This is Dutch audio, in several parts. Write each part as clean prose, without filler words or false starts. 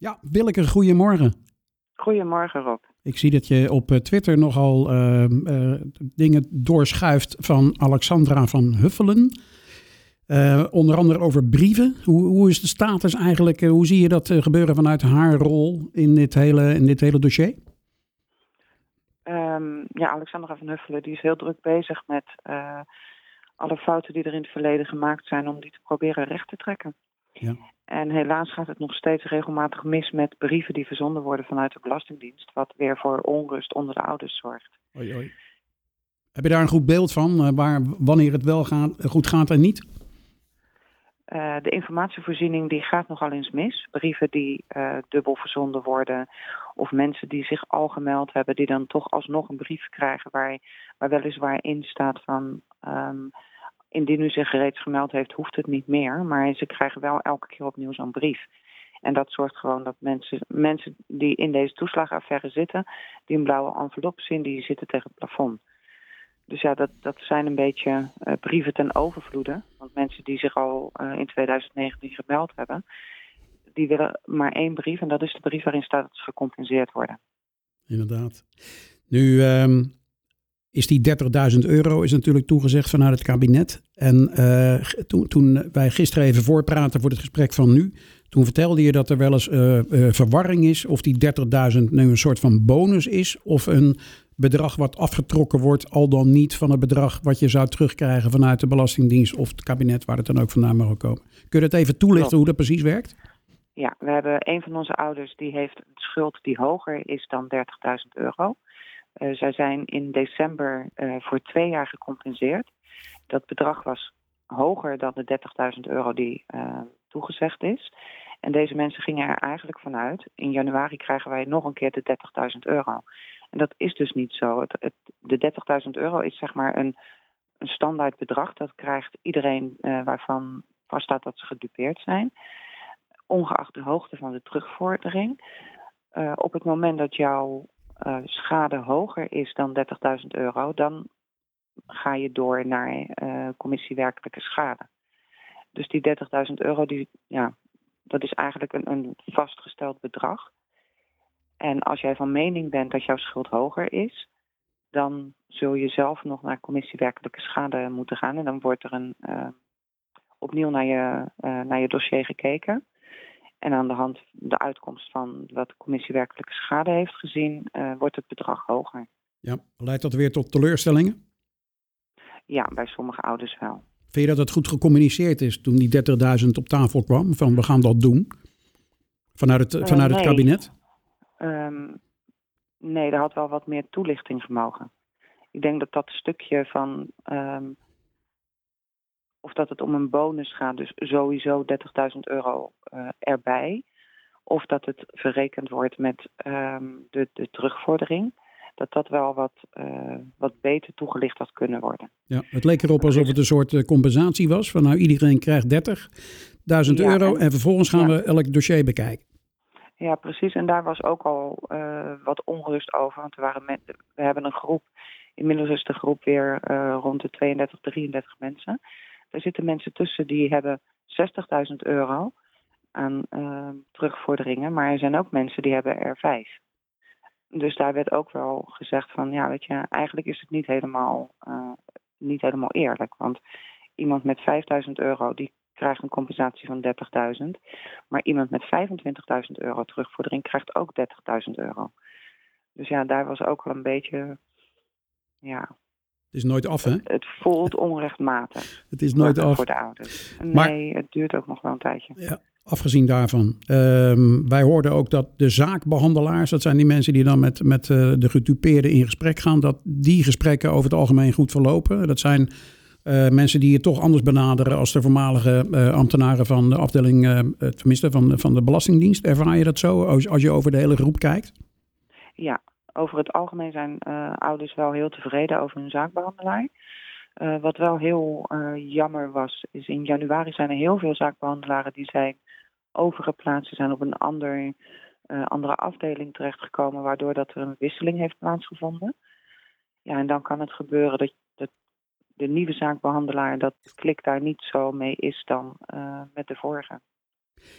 Ja, Willeke, goedemorgen. Goedemorgen, Rob. Ik zie dat je op Twitter nogal dingen doorschuift van Alexandra van Huffelen. Onder andere over brieven. Hoe is de status eigenlijk? Hoe zie je dat gebeuren vanuit haar rol in dit hele dossier? Alexandra van Huffelen die is heel druk bezig met alle fouten die er in het verleden gemaakt zijn om die te proberen recht te trekken. Ja. En helaas gaat het nog steeds regelmatig mis met brieven die verzonden worden vanuit de Belastingdienst, wat weer voor onrust onder de ouders zorgt. Oei, oei. Heb je daar een goed beeld van, wanneer het wel goed gaat en niet? De informatievoorziening die gaat nogal eens mis. Brieven die dubbel verzonden worden of mensen die zich al gemeld hebben, die dan toch alsnog een brief krijgen waar weliswaar in staat van indien u zich reeds gemeld heeft, hoeft het niet meer. Maar ze krijgen wel elke keer opnieuw zo'n brief. En dat zorgt gewoon dat mensen die in deze toeslagenaffaire zitten, die een blauwe envelop zien, die zitten tegen het plafond. Dus ja, dat zijn een beetje brieven ten overvloede. Want mensen die zich al in 2019 gemeld hebben, die willen maar één brief. En dat is de brief waarin staat dat ze gecompenseerd worden. Inderdaad. Nu is die €30.000 is natuurlijk toegezegd vanuit het kabinet. En toen wij gisteren even voorpraten voor het gesprek van nu, toen vertelde je dat er wel eens verwarring is of die 30.000 nu een soort van bonus is of een bedrag wat afgetrokken wordt, al dan niet van het bedrag wat je zou terugkrijgen vanuit de Belastingdienst of het kabinet, waar het dan ook vandaan mag komen. Kun je dat even toelichten hoe dat precies werkt? Ja, we hebben een van onze ouders die heeft een schuld die hoger is dan €30.000. Zij zijn in december voor 2 jaar gecompenseerd. Dat bedrag was hoger dan de €30.000 die toegezegd is. En deze mensen gingen er eigenlijk vanuit, in januari krijgen wij nog een keer de €30.000. En dat is dus niet zo. De €30.000 is zeg maar een standaard bedrag. Dat krijgt iedereen waarvan vaststaat dat ze gedupeerd zijn. Ongeacht de hoogte van de terugvordering. Op het moment dat jouw schade hoger is dan €30.000, dan ga je door naar commissie werkelijke schade. Dus die €30.000, dat is eigenlijk een vastgesteld bedrag. En als jij van mening bent dat jouw schuld hoger is, dan zul je zelf nog naar commissie werkelijke schade moeten gaan. En dan wordt er opnieuw naar je dossier gekeken. En aan de hand de uitkomst van wat de commissie werkelijke schade heeft gezien, wordt het bedrag hoger. Ja, leidt dat weer tot teleurstellingen? Ja, bij sommige ouders wel. Vind je dat het goed gecommuniceerd is toen die 30.000 op tafel kwam? Van we gaan dat doen? Vanuit het kabinet? Nee, er had wel wat meer toelichting gemogen. Ik denk dat dat stukje van of dat het om een bonus gaat, dus sowieso €30.000 erbij. Of dat het verrekend wordt met de terugvordering. Dat wel wat beter toegelicht had kunnen worden. Ja, het leek erop alsof het een soort compensatie was. Van nou, iedereen krijgt €30.000 en vervolgens gaan we elk dossier bekijken. Ja, precies. En daar was ook al wat onrust over. Want we hebben een groep, inmiddels is de groep weer rond de 32, 33 mensen. Er zitten mensen tussen die hebben €60.000 aan terugvorderingen. Maar er zijn ook mensen die hebben er 5. Dus daar werd ook wel gezegd van, ja, weet je, eigenlijk is het niet helemaal eerlijk. Want iemand met €5.000, die krijgt een compensatie van €30.000. Maar iemand met €25.000 terugvordering krijgt ook €30.000. Dus ja, daar was ook wel een beetje, ja. Het is nooit af, hè? Het voelt onrechtmatig. Het is nooit af. Voor de ouders. Nee, maar, het duurt ook nog wel een tijdje. Ja, afgezien daarvan. Wij hoorden ook dat de zaakbehandelaars, dat zijn die mensen die dan met de gedupeerden in gesprek gaan, dat die gesprekken over het algemeen goed verlopen. Dat zijn mensen die je toch anders benaderen als de voormalige ambtenaren van de afdeling, tenminste van de Belastingdienst. Ervaar je dat zo als je over de hele groep kijkt? Ja, over het algemeen zijn ouders wel heel tevreden over hun zaakbehandelaar. Wat wel heel jammer was, is in januari zijn er heel veel zaakbehandelaren die zijn overgeplaatst. Ze zijn op een andere afdeling terechtgekomen, waardoor dat er een wisseling heeft plaatsgevonden. Ja, en dan kan het gebeuren dat de nieuwe zaakbehandelaar, dat klik daar niet zo mee is dan met de vorige.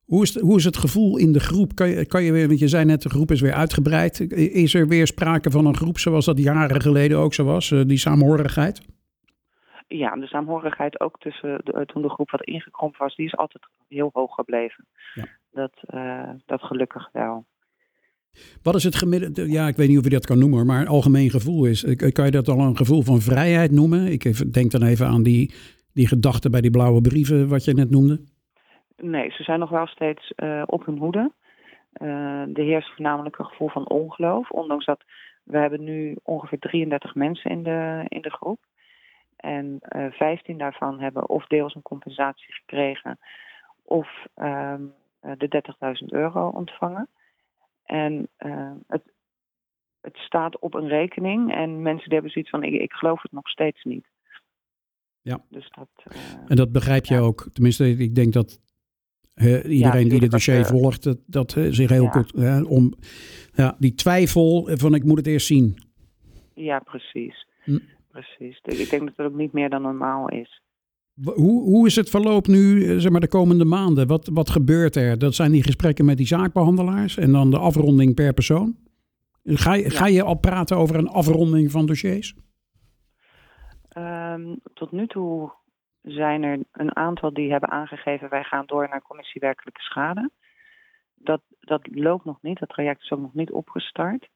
Hoe is het gevoel in de groep? Kan je weer, want je zei net, de groep is weer uitgebreid. Is er weer sprake van een groep zoals dat jaren geleden ook zo was? Die samenhorigheid? Ja, de saamhorigheid ook toen de groep wat ingekrompen was, die is altijd heel hoog gebleven. Ja. Dat gelukkig wel. Wat is het gemiddelde, ja, ik weet niet of je dat kan noemen, maar algemeen gevoel is. Kan je dat al een gevoel van vrijheid noemen? Ik denk dan even aan die gedachte bij die blauwe brieven, wat je net noemde. Nee, ze zijn nog wel steeds op hun hoede. Er heerst voornamelijk een gevoel van ongeloof. Ondanks dat we hebben nu ongeveer 33 mensen in de groep. En 15 daarvan hebben of deels een compensatie gekregen of de €30.000 ontvangen. En het staat op een rekening en mensen die hebben zoiets van ik geloof het nog steeds niet. Ja. Dus en dat begrijp je ook. Tenminste, ik denk dat iedereen die dit dossier volgt, dat zich heel goed die twijfel van ik moet het eerst zien. Ja, precies. Precies. Ik denk dat het ook niet meer dan normaal is. Hoe is het verloop nu, zeg maar, de komende maanden? Wat gebeurt er? Dat zijn die gesprekken met die zaakbehandelaars en dan de afronding per persoon. Ga je al praten over een afronding van dossiers? Tot nu toe zijn er een aantal die hebben aangegeven wij gaan door naar commissie werkelijke schade. Dat loopt nog niet. Dat traject is ook nog niet opgestart.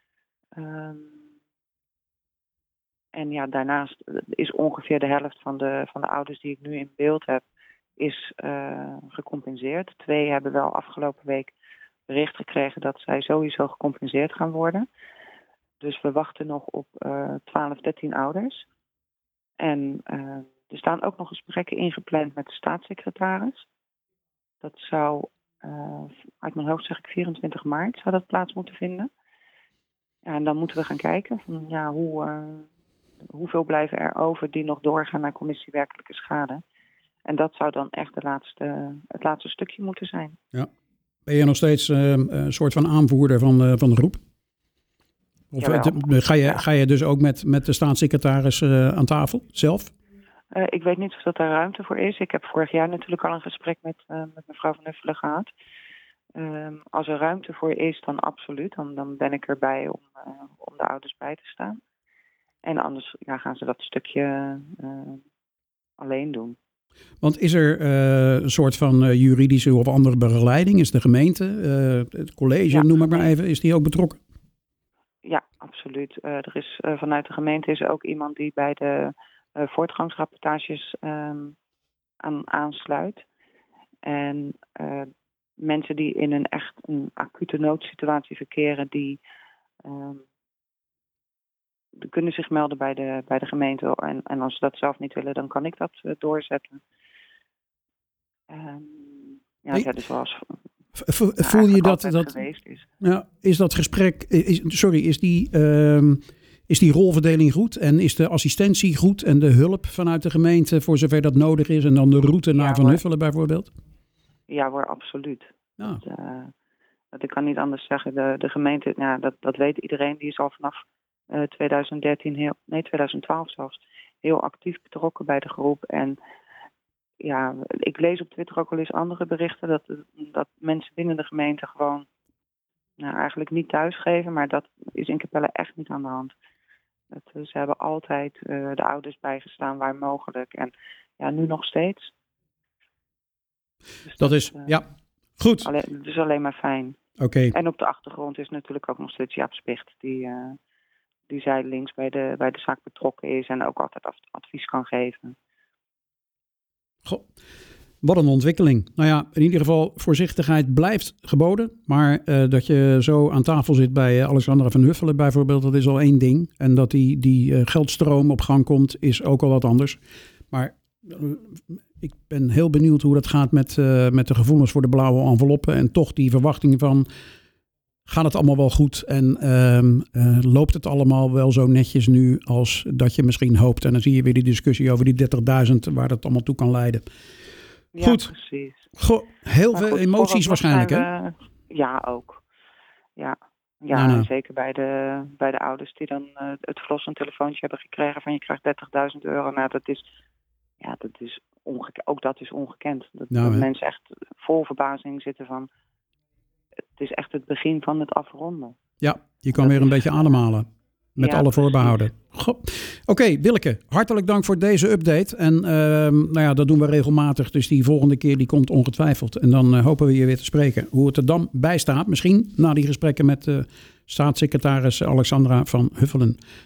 En ja, daarnaast is ongeveer de helft van de ouders die ik nu in beeld heb, is gecompenseerd. 2 hebben wel afgelopen week bericht gekregen dat zij sowieso gecompenseerd gaan worden. Dus we wachten nog op 12, 13 ouders. En er staan ook nog gesprekken ingepland met de staatssecretaris. Dat zou, uit mijn hoofd zeg ik 24 maart, zou dat plaats moeten vinden. Ja, en dan moeten we gaan kijken van hoeveel blijven er over die nog doorgaan naar commissie werkelijke schade. En dat zou dan echt het laatste stukje moeten zijn. Ja. Ben je nog steeds een soort van aanvoerder van de groep? Of ga je dus ook met de staatssecretaris aan tafel zelf? Ik weet niet of dat daar ruimte voor is. Ik heb vorig jaar natuurlijk al een gesprek met mevrouw Van Huffelen gehad. Als er ruimte voor is, dan absoluut. Dan ben ik erbij om de ouders bij te staan. En anders gaan ze dat stukje alleen doen. Want is er een soort van juridische of andere begeleiding? Is de gemeente, het college, noem ik maar even, is die ook betrokken? Ja, absoluut. Er is vanuit de gemeente is ook iemand die bij de voortgangsrapportages aansluit. En mensen die in een acute noodsituatie verkeren, die kunnen zich melden bij de gemeente. En als ze dat zelf niet willen, dan kan ik dat doorzetten. Dus zoals voel je dat geweest is. Ja, is dat gesprek, is die rolverdeling goed en is de assistentie goed en de hulp vanuit de gemeente voor zover dat nodig is en dan de route naar Van Huffelen bijvoorbeeld? Ja hoor, absoluut. Ja. Dat ik kan niet anders zeggen. De gemeente, dat weet iedereen, die is al vanaf 2012 zelfs, heel actief betrokken bij de groep. En ja, ik lees op Twitter ook wel eens andere berichten dat mensen binnen de gemeente gewoon eigenlijk niet thuisgeven, maar dat is in Capelle echt niet aan de hand. Ze hebben altijd de ouders bijgestaan waar mogelijk en nu nog steeds. Dus dat is, goed. Het is alleen maar fijn. Okay. En op de achtergrond is natuurlijk ook nog steeds Jaap Spicht, die zijdelings bij de zaak betrokken is en ook altijd advies kan geven. Goh, wat een ontwikkeling. Nou ja, in ieder geval voorzichtigheid blijft geboden. Maar dat je zo aan tafel zit bij Alexandra Van Huffelen bijvoorbeeld, dat is al één ding. En dat die geldstroom op gang komt, is ook al wat anders. Maar ik ben heel benieuwd hoe dat gaat met de gevoelens voor de blauwe enveloppen. En toch die verwachting van, gaat het allemaal wel goed? En loopt het allemaal wel zo netjes nu als dat je misschien hoopt? En dan zie je weer die discussie over die 30.000, waar dat allemaal toe kan leiden. Ja, goed. Precies. Heel veel emoties waarschijnlijk, hè? Ja, ook. Ja, zeker bij de ouders die dan het verlossend telefoontje hebben gekregen van je krijgt €30.000. Nou, dat is ook dat is ongekend. Dat Nou, mensen echt vol verbazing zitten van... Het is echt het begin van het afronden. Ja, je kan weer een beetje ademhalen. Met alle voorbehouden. Oké, Willeke, hartelijk dank voor deze update. En dat doen we regelmatig. Dus die volgende keer die komt ongetwijfeld. En dan hopen we je weer te spreken. Hoe het er dan bij staat. Misschien na die gesprekken met staatssecretaris Alexandra van Huffelen.